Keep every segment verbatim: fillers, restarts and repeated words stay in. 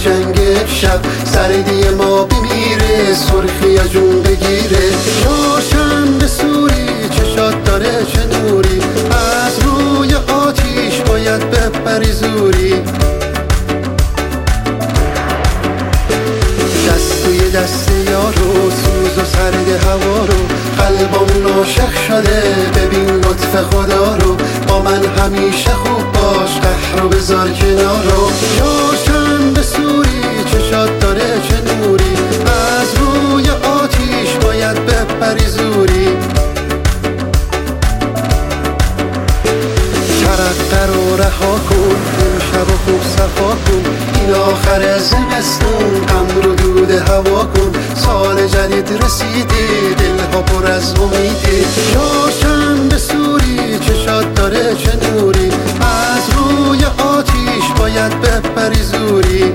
جنگ شب، سردی ما بمیره، سرخی از جون بگیره. چهارشنبه سوری چشات داره چه نوری، از روی آتیش باید بپری زوری. دست توی دست یارو، سوز و سرد هوا رو، قلبم عاشق شده، ببین لطف خدا رو. با من همیشه خوب باش، قهر رو بذار کنارو. چهارشنبه سوری چشات داره چه نوری، از روی آتیش باید بپری زوری. ترقه رو رها کن، امشب و خوب صفا کن، این آخر زمستون غم رو دود هوا کن. سال جدید رسیده، دلها پر از امیده. چهارشنبه سوری چشات داره چه نوری، از روی آتیش باید بپری زوری.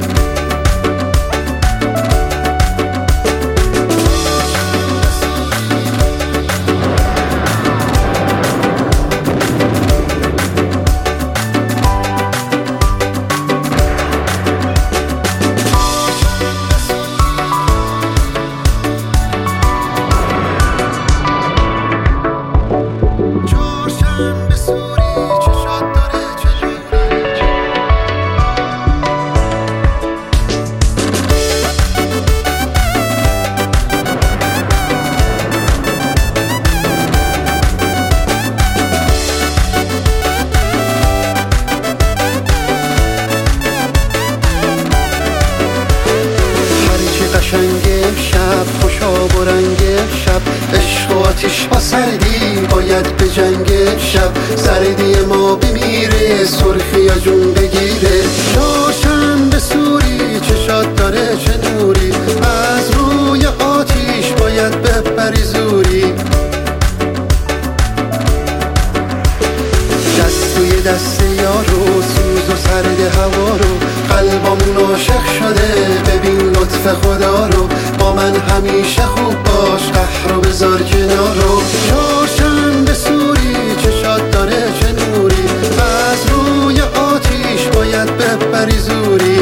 قشنگ شب، خوشا و رنگ شب، عشق و آتیش با سردی باید به جنگ شب. سردی ما بمیره، سرخی از جون بگیره. چهارشنبه سوری چشات داره چه نوری، از روی آتیش باید بپری زوری. دست توی دست یارو، سوز و سرد هوا رو، قلبم عاشق شده، ببین لطف خدا رو. با من همیشه خوب باش، قهر رو بذار کنارو. چهارشنبه سوری چشات داره چه نوری، از روی آتیش باید بپری زوری.